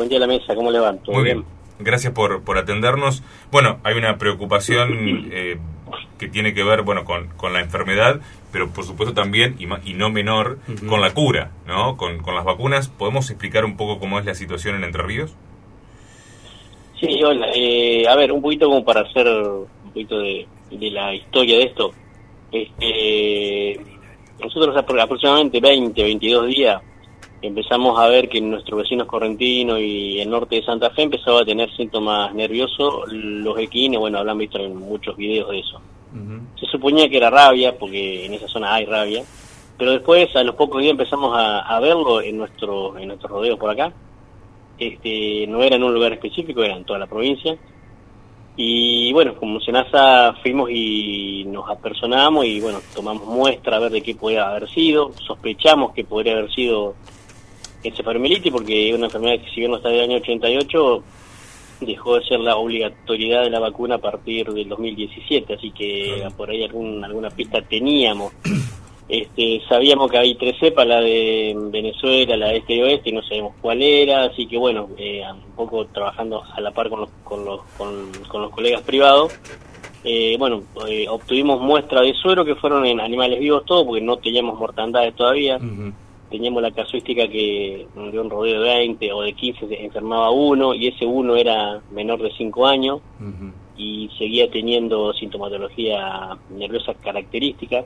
buen día a la mesa, ¿cómo le van? ¿Todo Muy bien, gracias por atendernos. Bueno, hay una preocupación que tiene que ver, bueno, con la enfermedad, pero por supuesto también, y no menor, con la cura, ¿no? Con las vacunas. ¿Podemos explicar un poco cómo es la situación en Entre Ríos? Sí, hola. A ver, un poquito como para hacer un poquito de la historia de esto. Nosotros aproximadamente 22 días empezamos a ver que nuestros vecinos correntinos y el norte de Santa Fe empezaba a tener síntomas nerviosos. Los equines, bueno, habrán visto en muchos videos de eso. Se suponía que era rabia, porque en esa zona hay rabia, pero después a los pocos días empezamos a verlo en nuestros rodeos por acá. No era en un lugar específico, era en toda la provincia. Y bueno, como Senasa fuimos y nos apersonamos y bueno, tomamos muestra a ver de qué podía haber sido. Sospechamos que podría haber sido encefalomielitis, porque es una enfermedad que, si bien no está del año 88, dejó de ser la obligatoriedad de la vacuna a partir del 2017, así que por ahí alguna pista teníamos. Sabíamos que hay 3 cepas, la de Venezuela, la de este y oeste, y no sabemos cuál era, así que bueno, un poco trabajando a la par con los colegas privados, obtuvimos muestras de suero que fueron en animales vivos todos, porque no teníamos mortandades todavía. Teníamos la casuística que de un rodeo de 20 o de 15 se enfermaba uno, y ese uno era menor de 5 años, y seguía teniendo sintomatología nerviosa característica.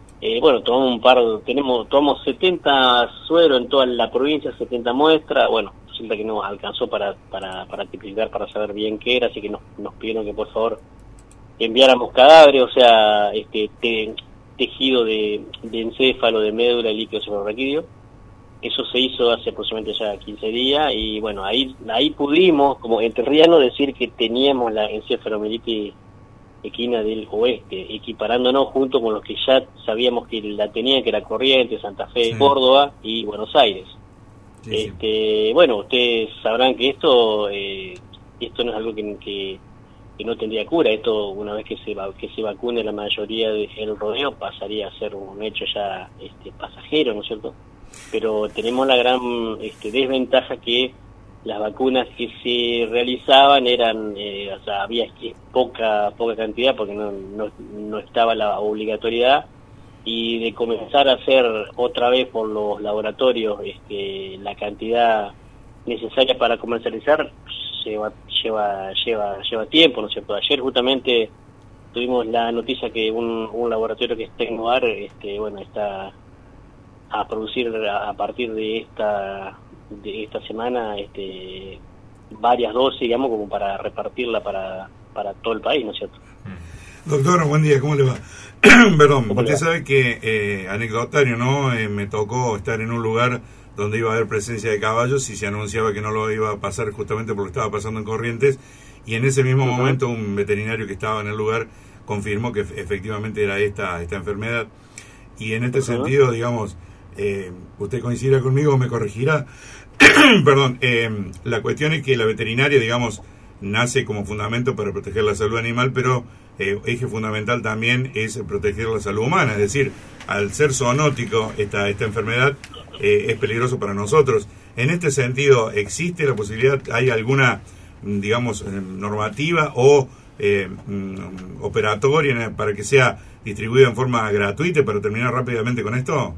Tomamos 70 suero en toda la provincia, 70 muestras. Bueno, resulta que no alcanzó para tipificar, para saber bien qué era, así que nos pidieron que por favor enviáramos cadáveres, o sea, tejido de encéfalo, de médula y líquido cefalorraquídeo. Eso se hizo hace aproximadamente ya 15 días, y bueno, ahí pudimos, como entrerrianos, decir que teníamos la encefalomielitis equina del oeste, equiparándonos junto con los que ya sabíamos que la tenían, que era Corrientes, Santa Fe, Córdoba y Buenos Aires. Bueno, ustedes sabrán que esto no es algo que no tendría cura. Esto, una vez que se vacune la mayoría del rodeo, pasaría a ser un hecho ya pasajero, ¿no es cierto? Pero tenemos la gran desventaja que las vacunas que se realizaban eran, había poca cantidad, porque no estaba la obligatoriedad, y de comenzar a hacer otra vez por los laboratorios la cantidad necesaria para comercializar lleva tiempo, ¿no es cierto? Ayer justamente tuvimos la noticia que un laboratorio que es Tecnoar, está a producir a partir de esta semana varias dosis, digamos, como para repartirla para todo el país, ¿no es cierto? Doctor, buen día, ¿cómo le va? Perdón, usted sabe que, anecdotario, ¿no? Me tocó estar en un lugar donde iba a haber presencia de caballos y se anunciaba que no lo iba a pasar justamente porque estaba pasando en Corrientes, y en ese mismo momento un veterinario que estaba en el lugar confirmó que efectivamente era esta enfermedad. Y en este sentido, digamos, usted coincide conmigo o me corregirá, perdón, la cuestión es que la veterinaria, digamos, nace como fundamento para proteger la salud animal, pero eje fundamental también es proteger la salud humana. Es decir, al ser zoonótico esta enfermedad, es peligroso para nosotros. En este sentido, ¿existe la posibilidad, hay alguna, digamos, normativa o operatoria para que sea distribuida en forma gratuita, para terminar rápidamente con esto?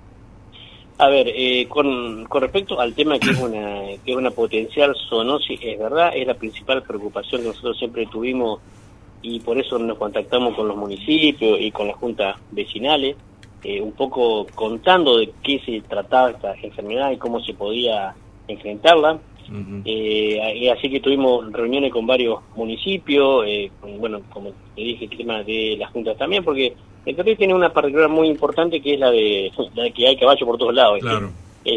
A ver, con respecto al tema que es una potencial zoonosis, es verdad, es la principal preocupación que nosotros siempre tuvimos, y por eso nos contactamos con los municipios y con las juntas vecinales, un poco contando de qué se trataba esta enfermedad y cómo se podía enfrentarla. Así que tuvimos reuniones con varios municipios, como te dije, el tema de las juntas también, porque Entre Ríos tiene una particularidad muy importante, que es la de que hay caballo por todos lados. Claro.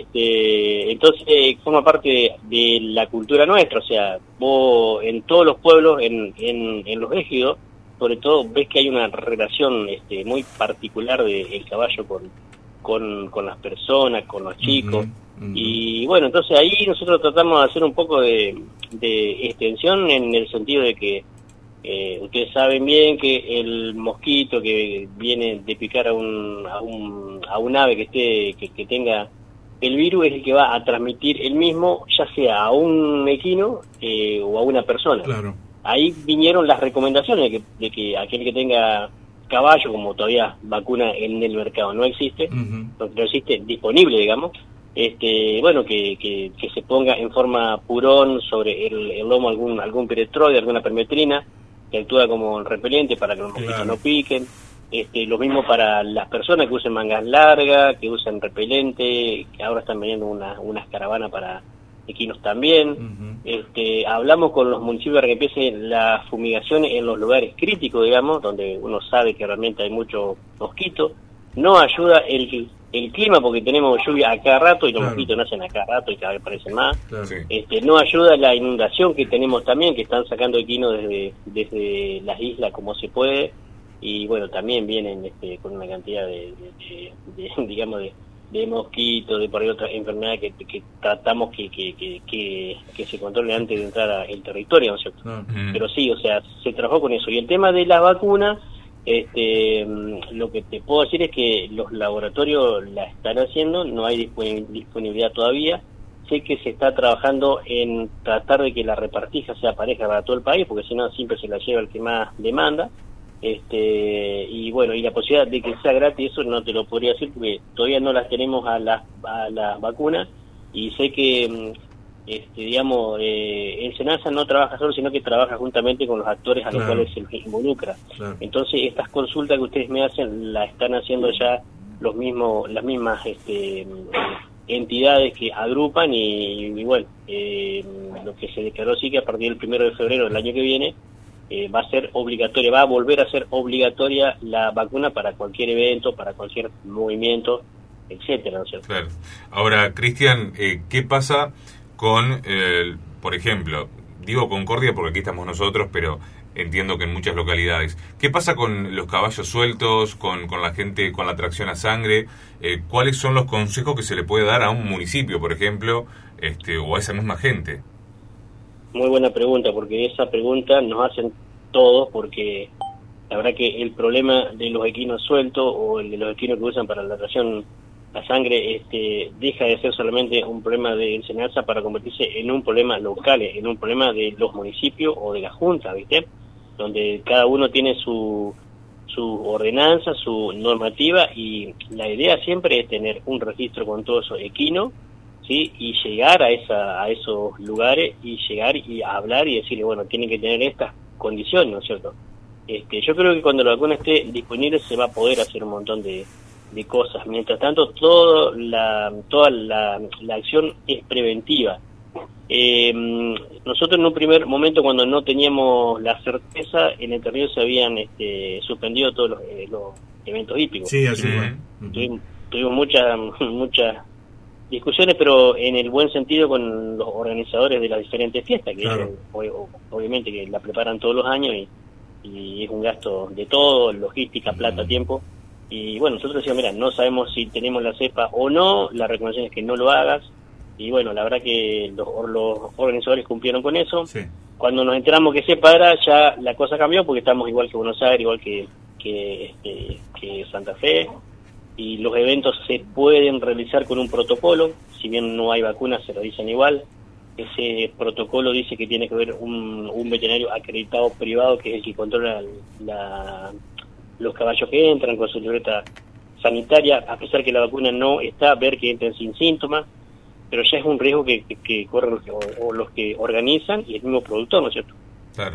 Entonces forma parte de la cultura nuestra. O sea, vos en todos los pueblos, en los ejidos, sobre todo, ves que hay una relación muy particular del caballo con las personas, con los chicos. Y bueno, entonces ahí nosotros tratamos de hacer un poco de extensión, en el sentido de que ustedes saben bien que el mosquito que viene de picar a un ave que tenga el virus es el que va a transmitir el mismo, ya sea a un equino o a una persona. Claro. Ahí vinieron las recomendaciones de que aquel que tenga caballo, como todavía vacuna en el mercado no existe, no existe disponible, digamos, bueno, que se ponga en forma purón sobre el lomo algún piretroide, alguna permetrina, que actúa como repelente para que los mosquitos no piquen. Lo mismo para las personas que usen mangas largas, que usen repelente, que ahora están vendiendo unas caravanas para equinos también. Hablamos con los municipios para que empiecen las fumigaciones en los lugares críticos, digamos, donde uno sabe que realmente hay mucho mosquito. No ayuda el clima, porque tenemos lluvia a cada rato y los mosquitos nacen a cada rato y cada vez parecen más. Claro. No ayuda la inundación que tenemos también, que están sacando equinos desde las islas como se puede. Y bueno, también vienen con una cantidad de mosquitos, de por ahí otras enfermedades que tratamos que se controlen antes de entrar al territorio, ¿no es cierto? Pero sí, o sea, se trabajó con eso. Y el tema de las vacunas, lo que te puedo decir es que los laboratorios la están haciendo, no hay disponibilidad todavía. Sé que se está trabajando en tratar de que la repartija sea pareja para todo el país, porque si no siempre se la lleva el que más demanda. Y bueno, y la posibilidad de que sea gratis, eso no te lo podría decir porque todavía no las tenemos a las vacunas, y sé que el SENASA no trabaja solo, sino que trabaja juntamente con los actores a los cuales se involucra. Entonces estas consultas que ustedes me hacen las están haciendo ya las mismas entidades que agrupan, y bueno, lo que se declaró sí que a partir del 1 de febrero del año que viene va a volver a ser obligatoria la vacuna para cualquier evento, para cualquier movimiento, etcétera, ¿no es cierto? Claro. Ahora, Cristian, ¿qué pasa con, por ejemplo, digo Concordia porque aquí estamos nosotros, pero entiendo que en muchas localidades, ¿qué pasa con los caballos sueltos, con la gente, con la tracción a sangre? ¿Cuáles son los consejos que se le puede dar a un municipio, por ejemplo, o a esa misma gente? Muy buena pregunta, porque esa pregunta nos hacen todos, porque la verdad que el problema de los equinos sueltos o el de los equinos que usan para la tracción a sangre deja de ser solamente un problema de enseñanza para convertirse en un problema local, en un problema de los municipios o de la junta, ¿viste? Donde cada uno tiene su ordenanza, su normativa, y la idea siempre es tener un registro con todos esos equinos, ¿sí? Y llegar a esos lugares y llegar y hablar y decirle, bueno, tienen que tener estas condiciones, ¿no es cierto? Yo creo que cuando la vacuna esté disponible se va a poder hacer un montón de cosas. Mientras tanto, toda la acción es preventiva. Nosotros en un primer momento, cuando no teníamos la certeza, en Entre Ríos se habían suspendido todos los eventos hípicos. Sí, así fue. Tuvimos muchas discusiones, pero en el buen sentido con los organizadores de las diferentes fiestas, que claro, obviamente que la preparan todos los años y es un gasto de todo, logística, plata, tiempo. Y bueno, nosotros decíamos, mira, no sabemos si tenemos la cepa o no, la recomendación es que no lo hagas. Y bueno, la verdad que los organizadores cumplieron con eso. Sí. Cuando nos enteramos que cepa era, ya la cosa cambió, porque estamos igual que Buenos Aires, igual que Santa Fe. Y los eventos se pueden realizar con un protocolo, si bien no hay vacunas se realizan igual. Ese protocolo dice que tiene que haber un veterinario acreditado privado, que es el que controla los caballos que entran con su libreta sanitaria, a pesar que la vacuna no está, ver que entren sin síntomas, pero ya es un riesgo que corren los que organizan y el mismo productor, ¿no es cierto? Claro.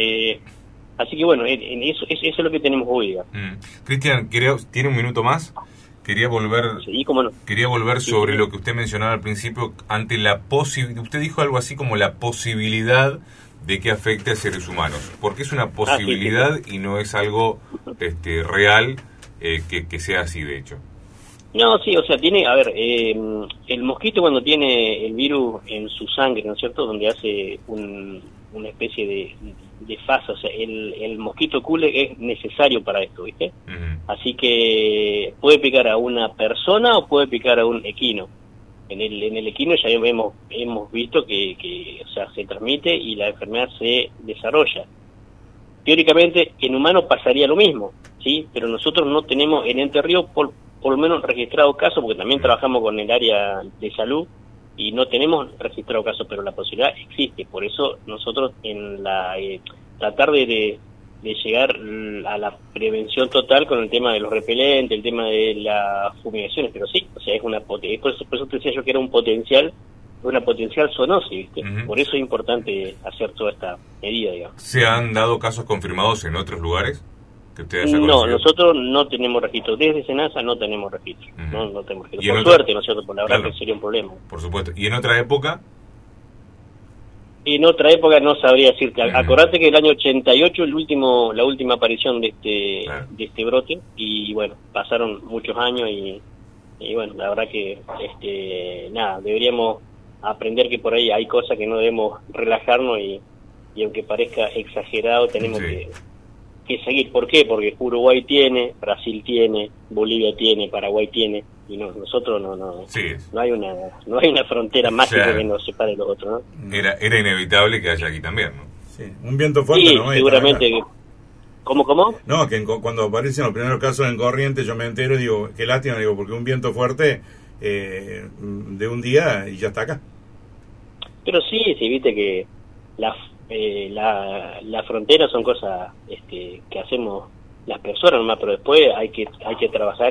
Así que bueno, eso es lo que tenemos hoy. Cristian, ¿tiene un minuto más? Quería volver, sí, ¿cómo no? Quería volver sobre lo que usted mencionaba al principio, ante la posibilidad, usted dijo algo así como la posibilidad de que afecte a seres humanos, porque es una posibilidad y no es algo real que sea así de hecho. No, sí, o sea, tiene, a ver, el mosquito cuando tiene el virus en su sangre, ¿no es cierto?, donde hace una especie de fase, o sea, el mosquito cule es necesario para esto, ¿viste? Así que puede picar a una persona o puede picar a un equino. En el equino ya hemos visto que o sea, se transmite y la enfermedad se desarrolla. Teóricamente, en humano pasaría lo mismo, ¿sí? Pero nosotros no tenemos en Entre Ríos, por por lo menos registrado casos, porque también trabajamos con el área de salud y no tenemos registrado casos, pero la posibilidad existe. Por eso nosotros en la tratar de llegar a la prevención total con el tema de los repelentes, el tema de las fumigaciones, pero sí, o sea, es una por eso te decía yo que era una potencial zoonosis, ¿viste? Por eso es importante hacer toda esta medida, digamos. ¿Se han dado casos confirmados en otros lugares que ustedes haya No, conocido? nosotros no tenemos registro. Desde SENASA no tenemos registro. No tenemos registro. Por suerte, ¿no es cierto? Por la verdad que sería un problema. Por supuesto. ¿Y en otra época? En otra época no sabría decirte. Acordate que el año 88 la última aparición de este brote, y bueno, pasaron muchos años y bueno, la verdad que nada, deberíamos aprender que por ahí hay cosas que no debemos relajarnos y aunque parezca exagerado tenemos que seguir. ¿Por qué? Porque Uruguay tiene, Brasil tiene, Bolivia tiene, Paraguay tiene, y nosotros no hay una frontera mágica que nos separe de los otros, ¿no? Era inevitable que haya aquí también, ¿no? Sí, un viento fuerte, sí, ¿no? Seguramente. ¿Cómo? No, que cuando aparecen los primeros casos en Corrientes yo me entero y digo, qué lástima, digo, porque un viento fuerte de un día y ya está acá. Pero sí, viste que la frontera son cosas que hacemos las personas nomás, pero después hay que trabajar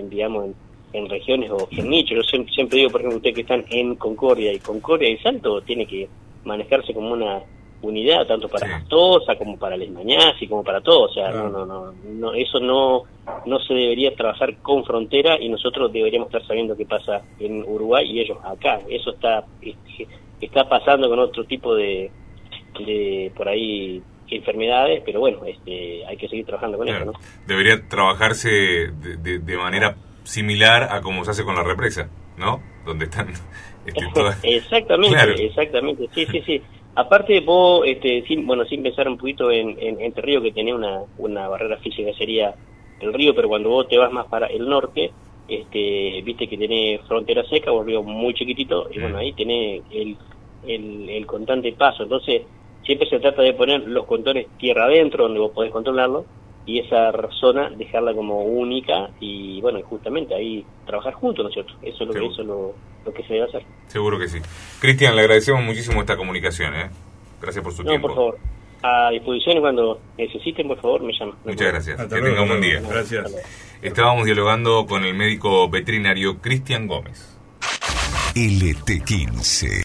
en regiones o en nichos. Yo siempre digo, por ejemplo, ustedes que están en Concordia y Salto tiene que manejarse como una unidad, tanto para Astosa como para Les Mañás y como para todo. O sea, no, eso no se debería trabajar con frontera, y nosotros deberíamos estar sabiendo qué pasa en Uruguay y ellos acá. Eso está pasando con otro tipo de por ahí enfermedades, pero bueno, hay que seguir trabajando con eso, ¿no? Debería trabajarse de manera similar a como se hace con la represa, ¿no? Donde están todas... Exactamente, sí. Aparte vos, sin pensar un poquito en Entre Ríos, que tenés una barrera física, sería el río, pero cuando vos te vas más para el norte, viste que tenés frontera seca, un río muy chiquitito, y bueno, ahí tenés el constante paso. Entonces siempre se trata de poner los contornos tierra adentro, donde vos podés controlarlo, y esa zona dejarla como única, y bueno, justamente ahí trabajar juntos, ¿no es cierto? Eso es lo que se debe hacer. Seguro que sí. Cristian, le agradecemos muchísimo esta comunicación, Gracias por su tiempo. Por favor, a disposición, y cuando necesiten, por favor, me llaman. Muchas gracias. Que tenga un buen día. Gracias. Estábamos dialogando con el médico veterinario Cristian Gómez. LT15